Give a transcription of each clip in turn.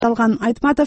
алган Айтматов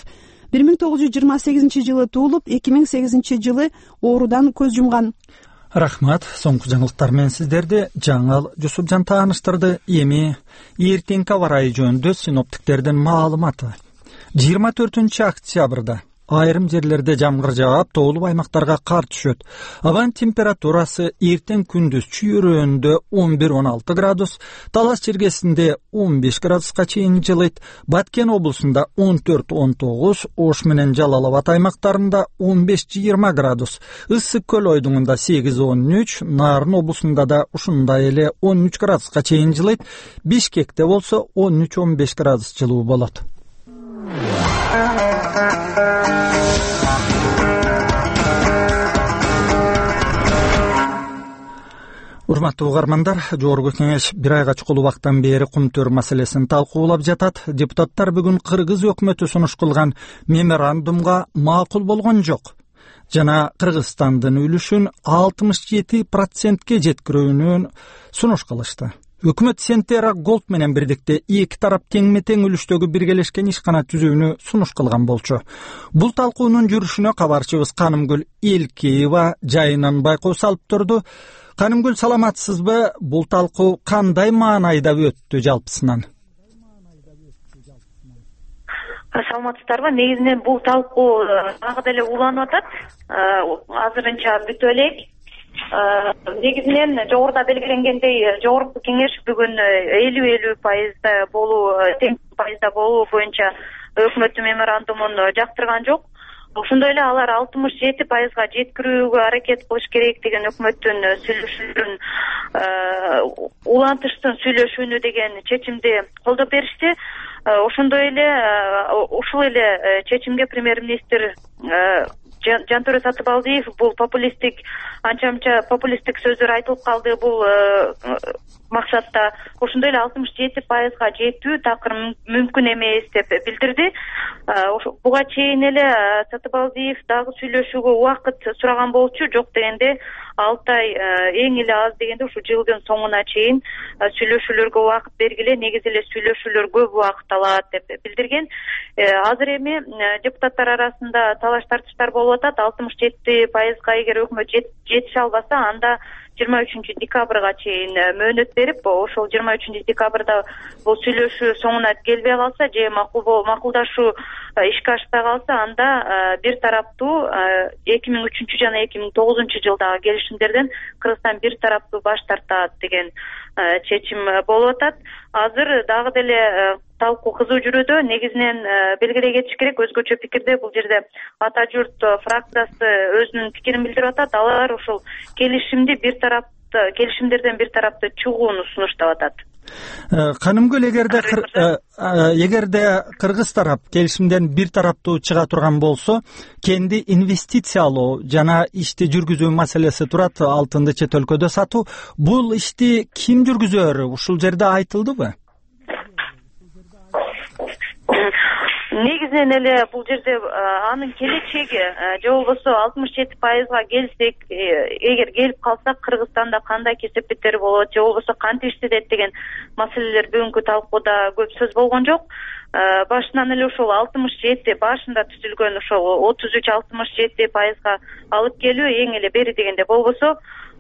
1928 туулуп, 2008 оорудан көз жумган. Рахмат. Соңку жаңылыктар менен сиздерди Жаңал Жусупжан тааныштырды. Эми эртеңки аба ырайы жөнүндө синоптиктердин маалыматы. 24 октябрда айрым жерлерде жамгыр жаап, тоолуу аймактарга кар түшөт. Абанын температурасы эртең күндүз чүйөрөндө 11-16 градус, Талас чергесинде 15 градуска чейин жылыйт. Баткен облусунда 14-19, Ош менен Жалал Абад аймактарында 15-20 градус, Ысык көл ойдуңунда 8-13, Нарын облусунда да ушундай эле 13 градуска чейин жылыйт. Бишкекте болсо 13-15 градус жылуу болот. Урматтуу угармандар, жогорку кеңеш бир айга чукул убакыттан бери кум-төр маселесин талкуулап жатат. Депутаттар бүгүн Кыргыз өкмөтү сунуш кылган меморандумга макул болгон жок жана Кыргызстандын үлүшүн 67%ке жеткирүүнү сунуш кылышты. Өкмөт Сентера Голд менен бирдикте эки тарап тең-тең үлүштөгү биргелешкен ишкана түзүүнү сунуш кылган болчу. Бул талкуунун жүрүшүнө кабарчыбыз Канымгүл Элкеева жайынан байкоо салып турду. Канымгүл, саламатсызбы? Бул талкуу кандай маанайда өттү жалпысынан? Саламатсыздарбы? Негизинен бул талкуу дагы деле уланып атат. Азырынча бүтүп элек. Негизинен жогоруда белгиленгендей, жогорку кеңеш бүгүн 50-50% болуу, тең пайызда болуу боюнча өкмөттүн меморандумун жактырган жок. Ошондой эле алар 67%га жеткирүүгө аракет кылыш керек деген өкмөттүн сүйлөшүүлөрүн улантыштын сүйлөшүүнү деген чечимди колдоп беришти. Ошондой эле ушул эле чечимге премьер-министр Жантөре Сатыбалдиев бул популисттик, анча-мынча популисттик сөздөр айтылып калды бул максатта. Ошондой эле 67%га жетүү такыр мүмкүн эмес деп билдирди. Буга чейин эле Сатыбалдиев дагы сүйлөшүүгө убакыт сураган болчу, жок дегенде 6 ай эң эле аз дегенде ушу жылдын соңуна чейин сүйлөшүүлөргө убакыт бергиле, негизи эле сүйлөшүүлөр көп убакыт алат деп билдирген. Азыр эми депутаттар арасында талаш тартыштар болуп атат. 67%га эгер өкмөт жетише албаса, анда 23 декабрга чейин мөөнөт берип, ошол 23 декабрда бул сүйлөшүү соңуна келбей калса, же макулдашуу ишке ашпай калса, анда бир тараптуу 2003 жана 2009 жылдагы келишимдерден Кыргызстан бир тараптуу баш тартат деген чечим болуп атат. Азыр дагы деле талкуу кызуу жүрүүдө. Негизинен белгилей кетиш керек, өзгөчө пикирде бул жерде Ата журт фракциясы өзүнүн пикирин билдирип атат. Алар ошол келишимдерден бир тарапты чыгууну сунуштап атат. Канымгүл, эгерде Кыргыз тарап келишимден бир тараптуу чыга турган болсо, кенди инвестициялоо жана ишти жүргүзүү маселеси турат, алтынды чет өлкөдө сатуу. Бул ишти ким жүргүзөр? Ушул жерде айтылдыбы? Негизинен эле бул жерде анын келечеги, же болбосо 67%га келсек, эгер келип калсак, Кыргызстанда кандай кесепеттер болот, же болбосо кантип иштедет деген маселелер бүгүнкү талкууда көп сөз болгон жок. Башынан эле ушул 67 башында түзүлгөн ошол 33-67%га алып келүү эң эле бери дегенде болбосо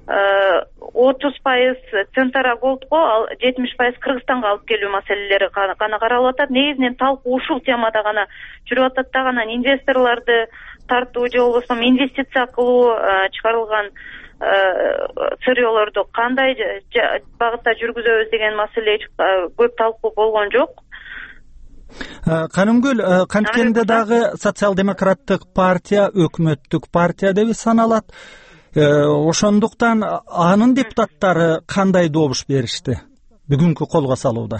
30% Центара Голдго, 70% Кыргызстанга алып келүү маселелери гана каралып атат. Негизинен талкуу ушул темада гана жүрүп атат да, гана инвесторлорду тартуу же болбосо инвестиция кылуу, чыгарылган сырьёлорду кандай багытта жүргүзөбүз деген маселе көп талкуу болгон жок. Канымгүл, канткенде дагы социал-демократтык партия өкмөттүк партия деп саналат. Ошондуктан анын депутаттары кандай добуш беришти бүгүнкү колго салууда?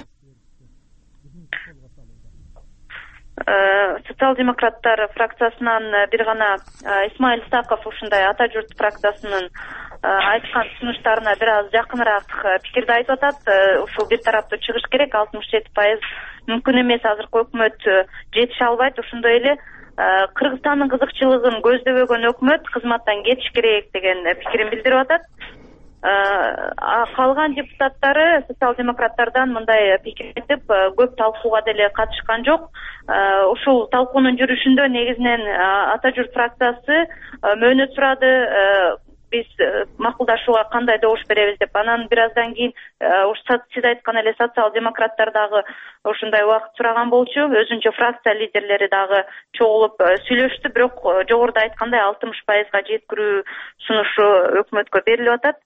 Социал-демократтар фракциясынан бир гана Исмаил Саков ушундай Ата журт фракциясынын айткан сунуштарына бир аз жакыныраак пикирди айтып атат. Ушул бир тараптуу чыгыш керек, 67% мүмкүн эмес, азыркы өкмөт жетише албайт. Ошондой эле Кыргызстандын кызыкчылыгын көздөбөгөн өкмөт кызматтан кетиш керек деген пикирин билдирип атат. калган депутаттары социал демократтардан мындай пикир айтып көп талкууга деле катышкан жок. Ушул талкуунун жүрүшүндө негизинен Ата Журт фракциясы мөөнөт сурады, биз макулдашууга кандай добуш беребиз деп. Анан бир аздан кийин сиз айткан эле социал демократтар дагы ушундай убакыт сураган болчу. Өзүнчө фракция лидерлери дагы чогулуп сүйлөштү, бирок жогоруда айткандай 60%га жеткирүү сунушу өкмөткө берилип атат.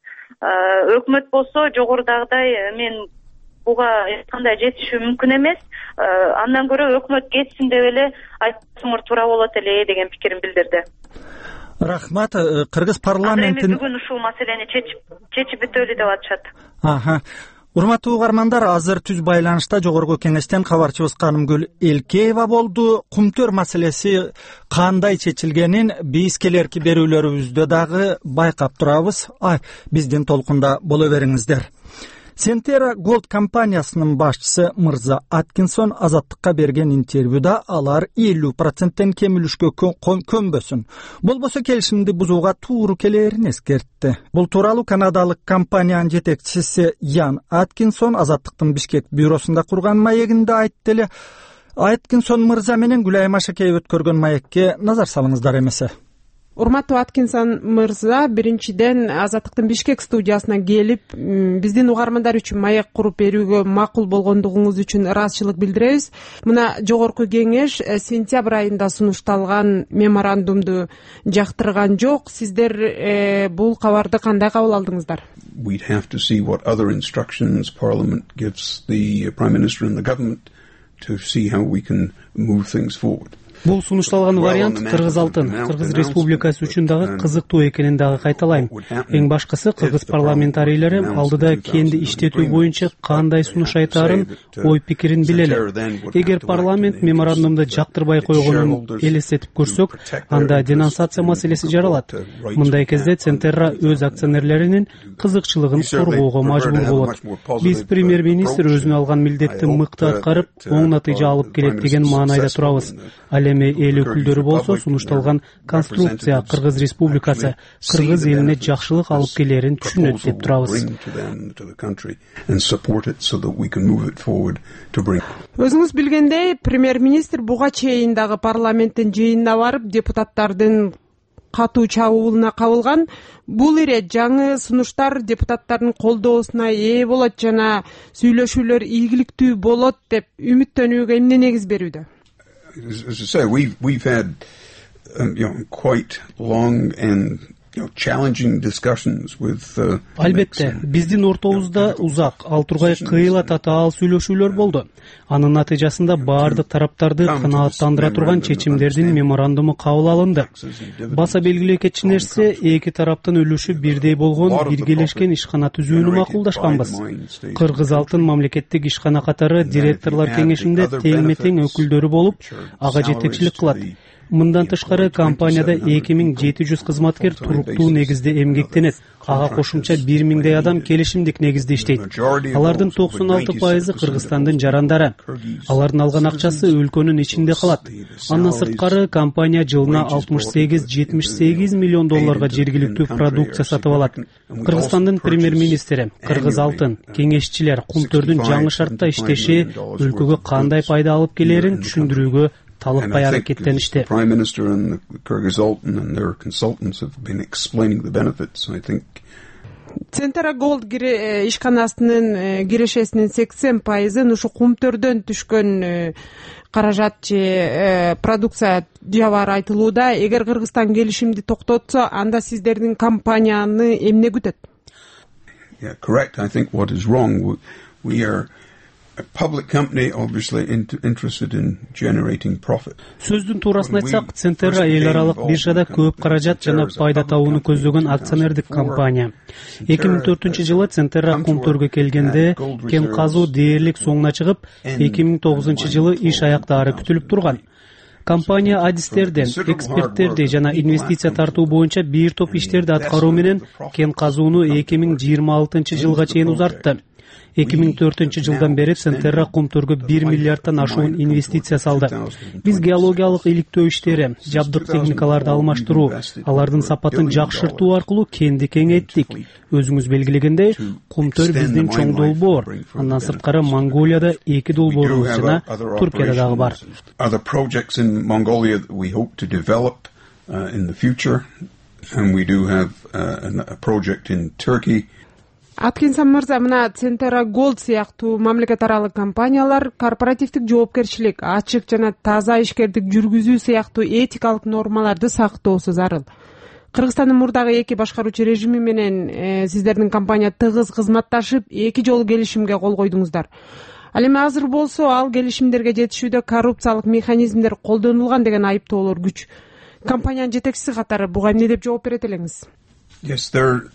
Өкмөт болсо жогорудагыдай мен буга эч кандай жетишүү мүмкүн эмес. Андан көрө өкмөт кетсин деп эле айтсаңар туура болот эле деген пикирин билдирди. Рахмат. Кыргыз парламентин бүгүн ушул маселени чечип бүтөлү деп атышат. Урматтуу угармандар, азыр түз байланышта Жогорку Кеңештен кабарчыбыз Канымгүл Элкеева болду. Кумтөр маселеси кандай чечилгенин биз келерки берүүлөрүбүздө дагы байкап турабыз. Биздин толкунда боло бериңиздер. Centera Gold компаниясынын башчысы Мырза Аткинсон Азаттыкка берген интервьюда алар 50%тен кем үлүшкө көнбөсүн, болбосо келишимди бузууга тууру келерин эскертти. Бул тууралуу канадалык компаниянын жетекчиси Ян Аткинсон Азаттыктын Бишкек бюросунда курган маегинде айтты эле. Аткинсон мырза менен Гүлайым Ашакеев өткөргөн маекке назар салыңыздар эмесе. Урматтуу Аткинсон мырза, биринчиден Азаттыктын Бишкек студиясына келип, биздин угармандар үчүн маек куруп берүүгө макул болгондугуңуз үчүн ыраазычылык билдиребиз. Мына Жогорку Кеңеш сентябрь айында сунушталган меморандумду жактырган жок. Сиздер бул кабарды кандай кабыл алдыңыздар? We'd have to see what other instructions Parliament gives the Prime Minister and the government to see how we can move things forward. Бул сунушталган вариант Кыргыз алтын, Кыргыз Республикасы үчүн дагы кызыктуу экенин дагы кайталайм. Эң башкысы Кыргыз парламентарийлери алдыда кенди иштетүү боюнча кандай сунуш айтаарын, ой пикирин билели. Эгер парламент меморандумду жактырбай койгонун элестетип көрсөк, анда денонсация маселеси жаралат. Мындай кезде Centera өз акционерлеринин кызыкчылыгын коргоого мажбур болот. Биз премьер-министр өзүнө алган милдетти мыкты аткарып, оң натыйжа алып келет деген маанайда турабыз. Эми эл өкүлдөрү болсо сунушталган конструкция Кыргыз Республикасы Кыргыз элине жакшылык алып келерин түшүнөт деп турабыз. Өзүңүз билгендей, премьер-министр буга чейин дагы парламенттин жыйынына барып, депутаттардын катуу чабуулуна кабылган. Бул ирет жаңы сунуштар депутаттардын колдоосуна ээ болот жана сүйлөшүүлөр ийгиликтүү болот деп үмүттөнүүгө эмне негиз берүүдө? As I say, we've had quite long and challenging discussions with Албетте, биздин ортобузда узак, ал тургай кыйла татаал сүйлөшүүлөр болду. Анын натыйжасында баардык тараптарды канааттандыра турган чечимдердин меморандуму кабыл алынды. Баса белгилүү кетчү нерсе, эки тараптын үлүшү бирдей болгон биргелешкен ишкана түзүүнү макулдашканбыз. Кыргыз алтын мамлекеттик ишкана катары директорлор кеңешинде тең-метең өкүлдөрү болуп, ага жетекчилик кылат. Мындан тышкары компанияда 2700 кызматкер туруктуу негизде эмгектенет. Ага кошумча 1000 адам келишимдик негизде иштейт. Алардын 96% Кыргызстандын жарандары. Алардын алган акчасы өлкөнүн ичинде калат. Андан сырткары компания жылына 68-78 миллион долларга жергиликтүү продукция сатып алат. Кыргызстандын премьер-министри, Кыргыз алтын, кеңешчилер кумтөрдүн жаңы шартта иштеши өлкөгө кандай пайда алып келерин түшүндүрүүгө талыкпай аракеттеништи. Prime Minister and the Kyrgyz Altan and their consultants have been explaining the benefits. I think Centera Gold ишканасынын кирешесинин 80% ушу кумтөрдөн түшкөн каражат же продукция жабары айтылууда. Эгер Кыргызстан келишимди токтотсо, анда сиздердин компанияны эмне күтөт? Yeah, correct. I think what is wrong, we are a public company obviously interested in generating profit. Сөздүн туурасын айтсак, Centera эл аралык биржада көп каражат жана пайда табууну көздөгөн акционердик компания. 2004-жылы Centera кумтөргө келгенде кен казуу дээрлик соңуна чыгып, 2009-жылы иш аяктаары күтүлүп турган. Компания адистерден, эксперттерди жана инвестиция тартуу боюнча бир топ иштерди аткаруу менен кен казууну 2026-жылга чейин узартты. 2004-жылдан бери Центерра Кумтөргө 1 миллиардтан ашуун инвестиция салды. Биз геологиялык иликтөө иштери, жабдык техникаларды алмаштыруу, алардын сапатын жакшыртуу аркылуу кенди кеңейттик. Өзүңүз белгилегендей, Кумтөр биздин чоң долбоор. Андан сырткары Монголияда 2 долбоорубуз жана Түркияда дагы бар. Other projects in Mongolia that we hope to develop in the future, and we do have a project in Turkey. Аткинсон мырза, мына Центерра Голд сыяктуу мамлекет аралык компаниялар корпоративдик жоопкерчилик, ачык жана таза ишкердик жүргүзүү сыяктуу этикалык нормаларды сактоосу зарыл. Кыргызстандын мурдагы 2 башкаруучу режими менен сиздердин компания тыгыз кызматташып, 2 жолу келишимге кол койдуңуздар. Ал эми азыр болсо ал келишимдерге жетишүүдө коррупциялык механизмдер колдонулган деген айыптоолор күч. Компаниянын жетекчиси катары буга эмне деп жооп берет элеңиз? Yes,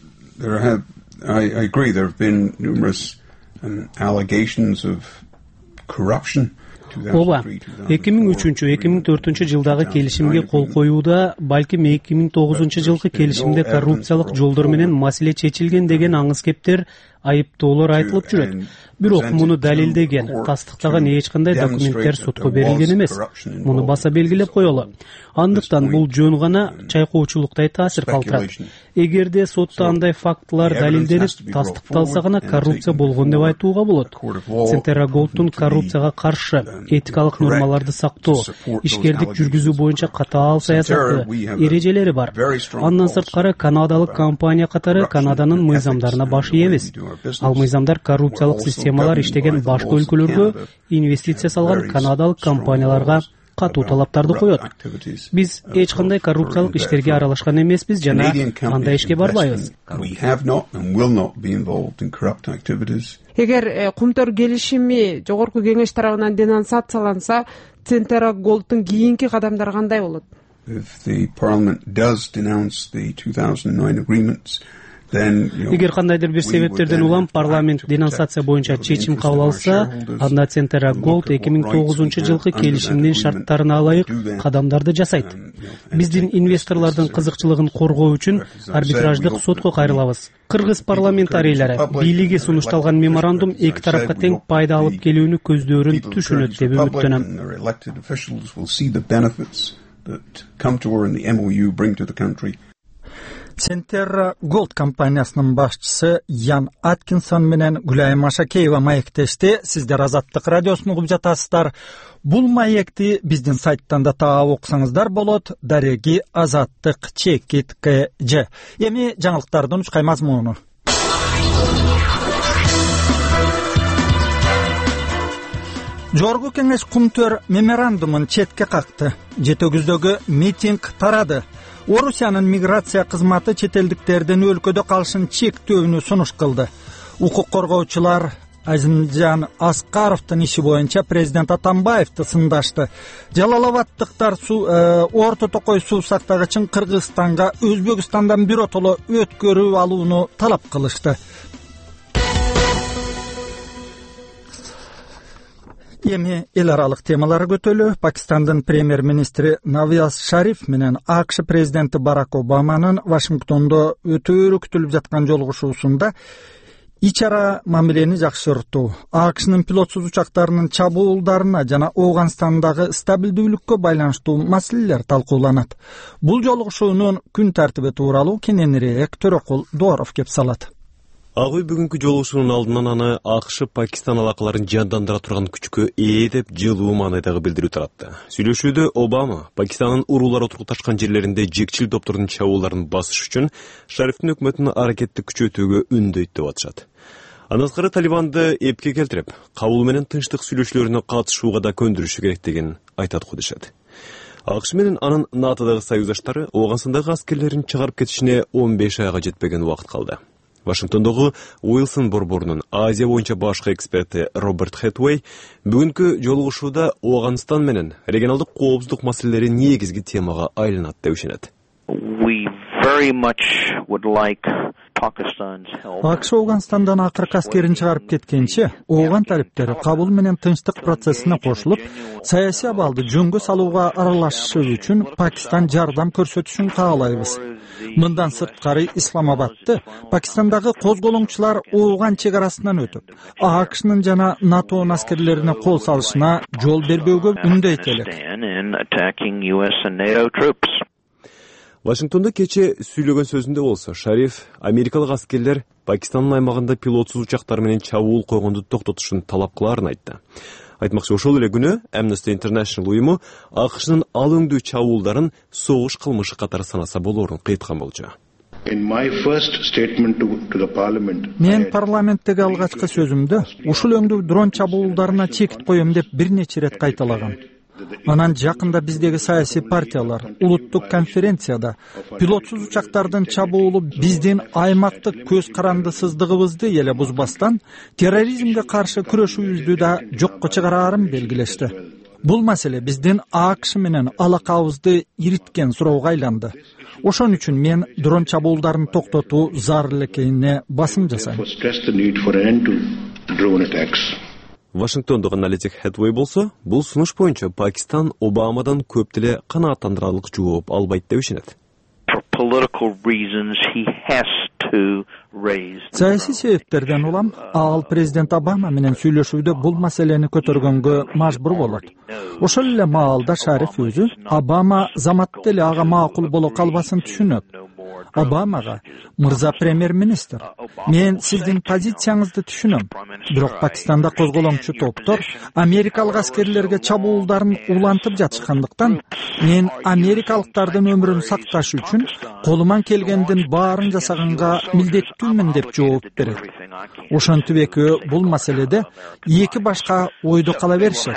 I agree. There have been numerous allegations of corruption. Ооба, 2003-2004 жылдагы келишимге кол коюуда, балким 2009 жылкы келишимде коррупциялык жолдор менен маселе чечилген деген аңыз кептер, айыптоолор айтылып жүрөт. Бирок муну далилдеген, тастыктаган эч кандай документтер сотко берилген эмес. Муну баса белгилеп коелу. Андыктан бул жөн гана чайкоочулуктай таасир калтырат. Эгерде сотто андай фактылар далилденип, тастыкталса гана коррупция болгон деп айтууга болот. Центерра Голдтун коррупцияга каршы этикалык нормаларды сактоо, ишкердик жүргүзүү боюнча катаал саясаты, эрежелери бар. Андан сырткары канадалык компания катары Канаданын мыйзамдарына баш ийебиз. Ал мыйзамдар коррупциялык системалар иштеген башка өлкөлөргө инвестиция салган канадалык компанияларга катуу талаптарды коет. Биз эч кандай коррупциялык иштерге аралашкан эмеспиз жана андай ишке барбайбыз. Эгер Кумтөр келишими жогорку кеңеш тарабынан денонсацияланса, Центерра Голдтун кийинки кадамдары кандай болот? If the Parliament does denounce the 2009 agreements, Эгер кандайдыр бир себептерден улам парламент денонсация боюнча чечим кабыл алса, анда Центерра Голд 2009 жылкы келишимдин шарттарына ылайык кадамдарды жасайт. Биздин инвесторлордун кызыкчылыгын коргоо үчүн арбитраждык сотко кайрылабыз. Кыргыз парламентарийлери бийлиги сунушталган меморандум эки тарапка тең пайда алып келүүнү көздөрүн түшүнөт деп үмүттөнөм. Центерра Голд компаниясынын башчысы Ян Аткинсон менен Гүлайым Машакеева маектешти. Сиздер Азаттык радиосун угуп жатасыздар. Бул маекти биздин сайттан да таап окусаңыздар болот. Дареги Азаттык @. Эми жаңылыктардын учкай мазмуну. Жогорку кеңеш Кумтөр меморандумун четке какты. Жетөгүздөгү митинг тарады. Орусиянын миграция кызматы чет элдиктердин өлкөдө калышын чектөөнү сунуш кылды. Укук коргоочулар Азимжан Аскаровдун иши боюнча президент Атамбаевди сындашты. Жалалабадтыктар Орто Токой суу сактагычын Кыргызстанга Өзбекстандан биротоло өткөрүп алууну талап кылышты. Эми эл аралык темалары көтөлүү. Пакистандын премьер-министри Наваз Шариф менен АКШ президенти Барак Обаманын Вашингтондо өтө күтүлүп жаткан жолугушуусунда ич ара мамилени жакшыртуу, АКШнын пилотсуз учактарынын чабуулдарына жана Ооганстандагы стабилдүүлүккө байланыштуу маселелер талкууланат. Бул жолугушуунун күн тартиби тууралуу кененирээк Төрөкул Дооров кеп салат. Агы бүгүнкү жолугушуунун алдынан аны АКШ Пакистан алакаларын жандандыра турган күчкө ээ деп жылуу маанайдагы билдирүү таратты. Сүйлөшүүдө Обама Пакистандын уруулар отургуташкан жерлеринде жекчил топтордун чабууларын басыш үчүн Шарифтин өкмөтүн аракетти күчөтүүгө үндөйт деп атышат. Андан тышкары Талибанды эпке келтирип, кабыл менен тынчтык сүйлөшүүлөрүнө катышууга да көндүрүшү керек деген айтат кудушат. АКШ менен анын НАТОдагы союздаштары Ооганстандагы аскерлерин чыгарып кетишине 15 айга жетпеген убакыт калды. Вашингтондогу Уилсон борборунун Азия боюнча башкы эксперти Роберт Хэтуэй бүгүнкү жолугушууда Ооганстан менен регионалдык коопсуздук маселелери негизги темага айланат деп ишенет. We very much would like АКШ Афганстандан акыркы аскерин чыгарып кеткенче, ооган талептери кабыл менен тынчтык процессине кошулуп, саясий абалды жөнгө салууга аралашышы үчүн Пакистан жардам көрсөтүшүн каалайбыз. Мындан сырткары Исламабадты Пакистандагы козголоңчулар ооган чек арасынан өтүп, АКШнын жана НАТОнун аскерлерине кол салышына жол бербөөгө үндөйт элек. Вашингтонда кече сүйлөгөн сөзүндө болсо, Шариф америкалык аскерлер Пакистандын аймагында пилотсуз учактар менен чабуул койгонду токтотушун талап кылаарын айтты. Айтмакчы, ошол эле күнү Amnesty International уюму АКШнын ал өңдүү чабуулдарын согуш кылмышы катары санаса болоорун кыйткан болчу. Мен парламенттеги алгачкы сөзүмдө ушул өңдүү дрон чабуулдарына чекит коем деп бир нече ирет кайталагам. Анан жакында биздеги саясий партиялар улуттук конференцияда пилотсуз учактардын чабуулу биздин аймактык көз карандысыздыгыбызды эле бузбастан терроризмге каршы күрөшүүбүздү да жокко чыгараарын белгилешти. Бул маселе биздин АКШ менен алакабызды ириткен суроого айланды. Ошон үчүн мен дрон чабуулдарын токтотуу зарыл экенине басым жасайм. Вашингтондогу аналитик Хедвей болсо, бул сунуш боюнча Пакистан Обамадан көп деле канааттандырарлык жооп албайт деп ишенет. Саясий себептерден улам, ал президент Обама менен сүйлөшүүдө бул маселени көтөргөнгө мажбур болот. Ошол эле маалда Шариф өзү Обама заматта эле ага макул боло калбасын түшүнөт. Обамага: "Мырза премьер-министр, мен сиздин позицияңызды түшүнөм. Бирок Пакистанда козголоңчу топтор америкалык аскерлерге чабуулдарын улантып жатышкандыктан, мен америкалыктардын өмүрүн сакташ үчүн колуман келгендин баарын жасаганга милдеттүүмүн" деп жооп берет. Ошентип экөө бул маселеде эки башка ойдо кала беришет,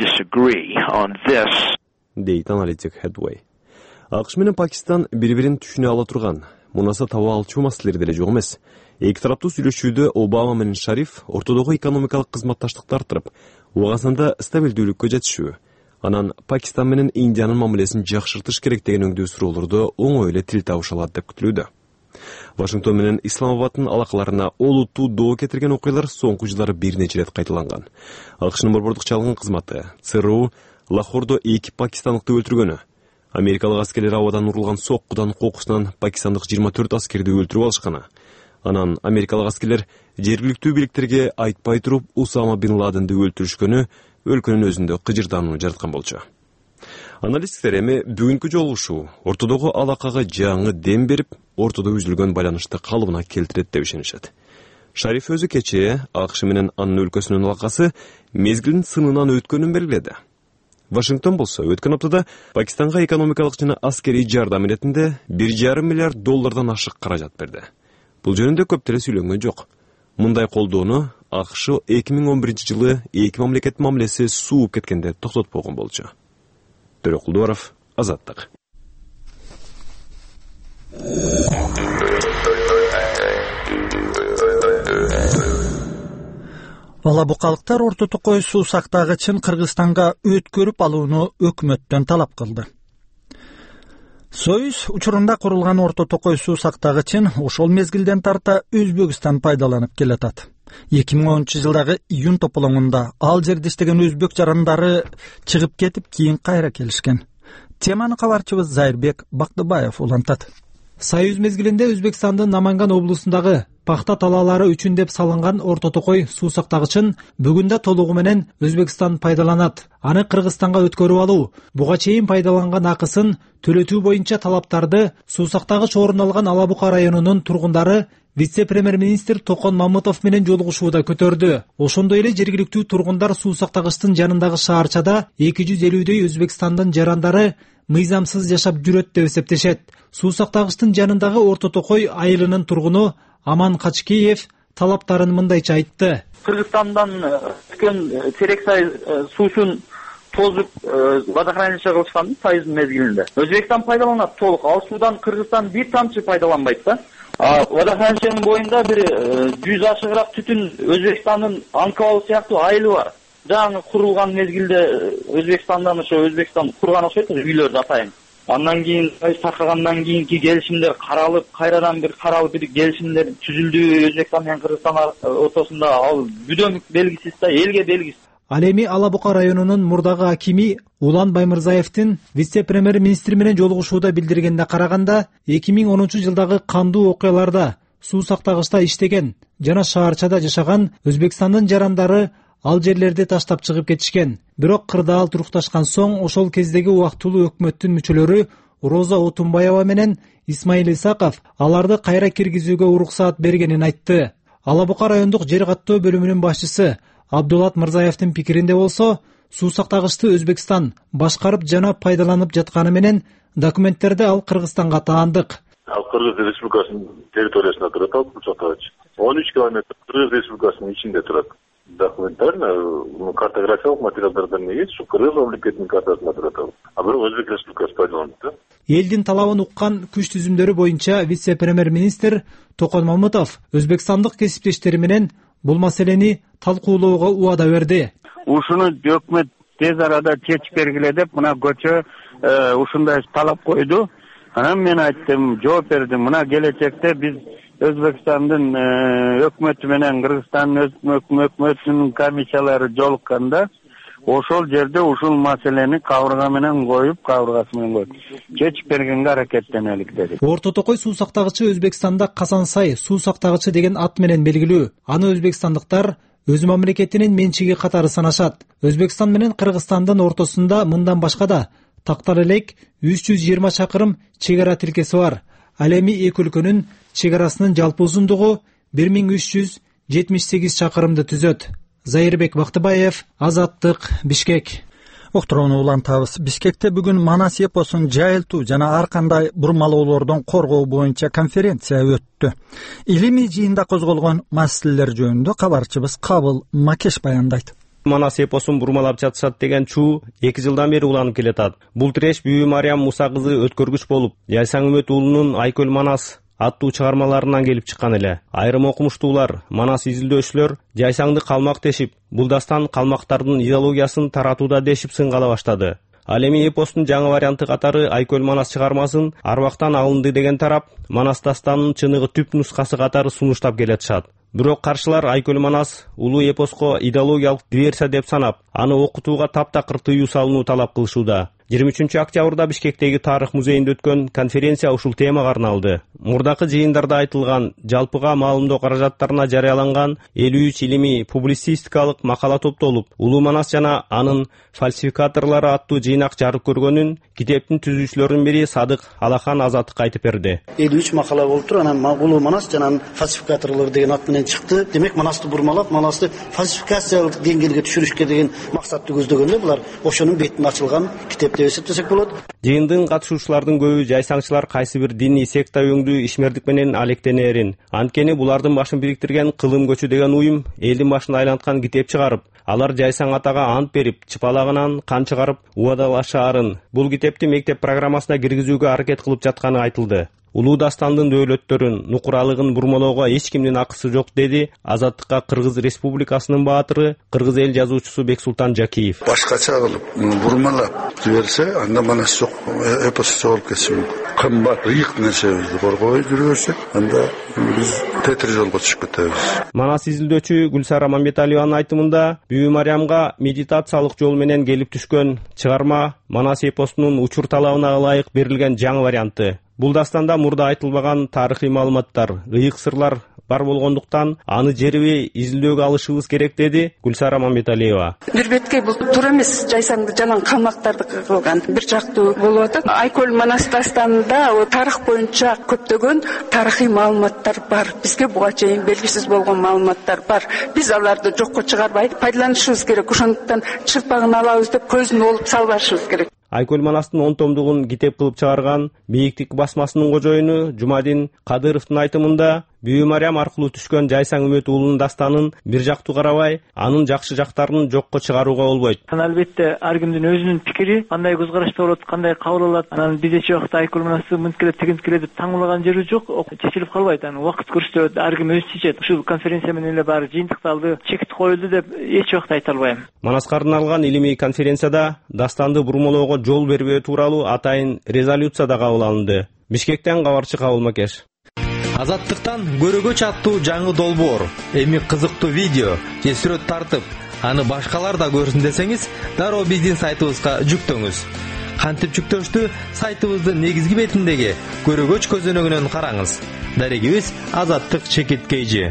дейт аналитик Хедвей. АКШ менен Пакистан бири-бирин түшүнө ала турган, мунаса таба алчу маселелер деле жок эмес. Эки тараптуу сүйлөшүүдө Обама менен Шариф ортодогу экономикалык кызматташтыкты арттырып, Афганстанда стабилдүүлүккө жетишүү, анан Пакистан менен Индиянын мамилесин жакшыртыш керек деген өңдүү суроолордо оңой эле тил табышалат деп күтүлүүдө. Вашингтон менен Исламабадтын алакаларына олуттуу доо кетирген окуялар соңку жылдары бир нече ирет кайталанган. АКШнын борбордук чалгын кызматы ЦРУ Лахордо 2 пакистандыкты өлтүргөнү, америкалык аскерлер абадан урулган соккудан кокусунан пакистандык 24 аскерди өлтүрүп алышканы. Анан америкалык аскерлер жергиликтүү бийликтерге айтпай туруп Усама бин Ладенди өлтүрүшкөнү өлкөнүн өзүндө кыжырдануу жараткан болчу. Аналитиктер эми бүгүнкү жолугушуу ортодогу алакага жаңы дем берип, ортодо үзүлгөн байланышты калыбына келтирет деп ишенишет. Шариф өзү кечээ АКШ менен анын өлкөсүнүн алакасы мезгилин сынынан өткөнүн белгиледи. Вашингтон болсо өткөн аптада Пакистанга экономикалык жана аскерий жардам иретинде $1,5 миллиард ашык каражат берди. Бул жөнүндө көп деле сүйлөнгөн жок. Мындай колдоону АКШ 2011 жылы эки мамлекет мамилеси сууп кеткенде токтотпогон болчу. Төрөкулдуаров, Азаттык. Алабукалыктар Орто Токой суу сактагычын Кыргызстанга өткөрүп алууну өкмөттөн талап кылды. Союз учурунда курулган Орто Токой суу сактагычын ошол мезгилден тарта Өзбекстан пайдаланып келатат. 2010 жылдагы июнь тополоңунда ал жерде иштеген өзбек жарандары чыгып кетип, кийин кайра келишкен. Теманы кабарчыбыз Зайырбек Бактыбаев улантат. Союз мезгилинде Өзбекстандын Наманган облусундагы пахта талаалары үчүн деп салынган Орто Токой суу сактагычын бүгүндө толугу менен Өзбекстан пайдаланат. Аны Кыргызстанга өткөрүп алуу, буга чейин пайдаланган акысын төлөтүү боюнча талаптарды суу сактагыч орун алган Алабука районунун тургундары вице-премьер-министр Токон Мамытов менен жолугушууда көтөрдү. Ошондой эле жергиликтүү тургундар суу сактагычтын жанындагы шаарчада 250дөй Өзбекстандын жарандары мыйзамсыз жашап жүрөт деп эсептешет. Суу сактагычтын жанындагы Орто Токой айылынын тургуну Аман Качкеев талаптарын мындайча айтты. Кыргызстандан түшкөн терек сай суусун тозуп водохранилище кылышкан Союздун мезгилинде. Өзбекстан пайдаланат толук. Ал суудан Кыргызстан бир тамчы пайдаланбайт да. Водохранилищенин боюнда бир 100 ашыгыраак түтүн Өзбекстандын Анкабал сыяктуу айылы бар. Жаңы курулган мезгилде Өзбекстандан Өзбекстан курган окшойт үйлөрдү атайын. Андан кийин пайыз таркагандан кийинки келишимдер каралып, кайрадан бир каралып келишимдер түзүлдү Өзбекстан менен Кыргызстан ортосунда. Ал бүдөмүк белгисиз да, элге белгисиз. Ал эми Ала Бука районунун мурдагы акими Улан Баймырзаевдин вице-премьер-министри менен жолугушууда билдиргенде караганда, 2010-жылдагы кандуу окуяларда суу сактагычта иштеген жана шаарчада жашаган Өзбекстандын жарандары ал жерлерди таштап чыгып кетишкен. Бирок кырдаал турукташкан соң ошол кездеги убактылуу өкмөттүн мүчөлөрү Роза Отунбаева менен Исмаил Исаков аларды кайра киргизүүгө уруксаат бергенин айтты. Ала Бука райондук жер каттоо бөлүмүнүн башчысы Абдулат Мырзаевдин пикиринде болсо, суу сактагычты Өзбекстан башкарып жана пайдаланып жатканы менен документтерде ал Кыргызстанга таандык. Ал Кыргыз Республикасынын территориясында турат ал суу сактагыч. 13 километр Кыргыз Республикасынын ичинде турат. Документарно, картографиялык материалдардан негиз ушу Кыргыз мамлекетинин картасында турат ал. А бирок Өзбек Республикасы пайдаланат да. Элдин талабын уккан күч түзүмдөрү боюнча вице-премьер-министр Токон Мамытов Өзбекстандык кесиптештери менен бул маселени талкуулоого убада берди. Ушуну өкмөт тез арада чечип бергиле деп мына көчө ушундай талап койду. Анан мен айттым, жооп бердим. Мына келечекте биз Өзбекстандын өкмөтү менен Кыргызстандын өкмөтүнүн комиссиялары жолукканда ошол жерде ушул маселени кабырга менен коюп, кабыргасы менен коюп чечип бергенге аракеттенелик деди. Орто Токой суу сактагычы Өзбекстанда Казансай суу сактагычы деген ат менен белгилүү. Аны өзбекстандыктар өз мамлекетинин менчиги катары санашат. Өзбекстан менен Кыргызстандын ортосунда мындан башка да тактар элек 320 чакырым чек ара тилкеси бар. Ал эми эки өлкөнүн чек арасынын жалпы узундугу 1378 чакырымды түзөт. Зайырбек Бактыбаев, Азаттык, Бишкек. Уктурууну улантабыз. Бишкекте бүгүн Манас эпосун жайылтуу жана ар кандай бурмалоолордон коргоо боюнча конференция өттү. Илимий жыйында козголгон маселелер жөнүндө кабарчыбыз Кабыл Макеш баяндайт. Манас эпосун бурмалап жатышат деген чуу 2 жылдан бери уланып келатат. Бул тиреш Бүйү Мариям Муса кызы өткөргүч болуп, Жайсаң Үмөт уулунун Айкөл Манас аттуу чыгармаларынан келип чыккан эле. Айрым окумуштуулар, Манас изилдөөчүлөр Жайсаңды калмак дешип, бул дастан калмактардын идеологиясын таратууда дешип сынгала баштады. Ал эми эпостун жаңы варианты катары Айкөл Манас чыгармасын Арбактан алынды деген тарап Манас дастанынын чыныгы түп нускасы катары сунуштап келатышат. Бирок каршылар Айкөл Манас улуу эпоско идеологиялык диверсия деп санап, аны окутууга таптакыр тыюу салынуу талап кылышууда. 23 октябрда Бишкектеги тарых музейинде өткөн конференция ушул темага арналды. Мурдакы жыйындарда айтылган жалпыга маалымдоо каражаттарына жарыяланган 53 илимий публицистикалык макала топтолуп, Улуу Манас жана анын фальсификаторлору аттуу жыйнак жарык көргөнүн китептин түзүүчүлөрүнүн бири Садык Алахан Азаттыкка айтып берди. 53 макала болуптур, анан Улуу Манас жана анын фальсификаторлору деген ат менен чыкты. Демек Манасты бурмалап, Манасты фальсификациялык деңгээлге түшүрүшкө деген максатты көздөгөндө булар ошонун бетин ачылган китеп деп эсептесек болот. Жыйындын катышуучулардын көбү жайсаңчылар кайсы бир диний секта өңдүү ишмердик менен алектенерин. Анткени булардын башын бириктирген Кылым көчү деген уюм элдин башын айланткан китеп чыгарып, алар Жайсаң атага ант берип, чыпалагынан кан чыгарып убадалашаарын. Бул китепти мектеп программасына киргизүүгө аракет кылып жатканы айтылды. Улуу дастандын дөөлөттөрүн, нукуралыгын бурмалоого эч кимдин акысы жок, деди Азаттыкка Кыргыз Республикасынын баатыры, кыргыз эл жазуучусу Бексултан Жакиев. Башкача кылып бурмалап жиберсе, анда Манас жок, эпос чогулуп кетиши мүмкүн. Кымбат, ыйык нерсебизди коргой жүрөбүрсөк, анда биз тетир жолго түшүп кетебиз. Манас изилдөөчү Гүлсара Мамбеталиеванын айтымында, Бүйү Мариямга медитациялык жол менен келип түшкөн чыгарма Манас эпосунун учур талабына ылайык берилген жаңы варианты. Бул дастанда мурда айтылбаган тарыхый маалыматтар, ыйык сырлар бар болгондуктан аны жерибей изилдөөгө алышыбыз керек, деди Гүлсара Мамбеталиева. Бир бетке бул туура эмес, Жайсаңды жалаң калмактарды кылган бир жактуу болуп атат. Айкөл Манас дастанында тарых боюнча көптөгөн тарыхый маалыматтар бар. Бизге буга чейин белгисиз болгон маалыматтар бар. Биз аларды жокко чыгарбай пайдаланышыбыз керек. Ошондуктан чырпагын алабыз деп көзүн олуп салбашыбыз керек. Айкөл Манастын 10 томдугун китеп кылып чыгарган Бийиктик басмасынын кожоюну Жумадин Кадыровдун айтымында, Бүйү Мариям аркылуу түшкөн Жайсаң Үмөт уулунун дастанын бир жактуу карабай, анын жакшы жактарын жокко чыгарууга болбойт. Албетте ар кимдин өзүнүн пикири, кандай көз карашта болот, кандай кабыл алат. Анан биз эч убакта Айкүл Манасты мынтип келет деп таңмылаган жери жок. Чечилип калбайт. Анан убакыт көрсөтөт, ар ким өзү чечет. Ушул конференция менен эле баары жыйынтыкталды, чекит коюлду деп эч убакта айта албайм. Манаска арналган илимий конференцияда дастанды бурмалоого жол бербөө тууралуу атайын резолюция да кабыл алынды. Бишкектен кабарчы Кабыл Макеш. Азаттыктан көрөгөч аттуу жаңы долбоор, эми кызыктуу видео же сүрөт тартып, аны башкалар да көрсүн десеңиз, дароо биздин сайтыбызга жүктөңүз. Кантип жүктөштү? Сайтыбыздын негизги бетиндеги көрөгөч көзөнөгүнөн караңыз. Дарегибиз Азаттык чекиткейжи.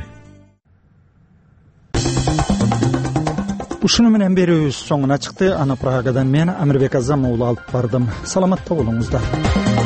Ушуну менен берүүбүз соңуна чыкты. Аны Прагадан мен Амирбек Азам уулу алып бардым. Саламатта болуңуздар.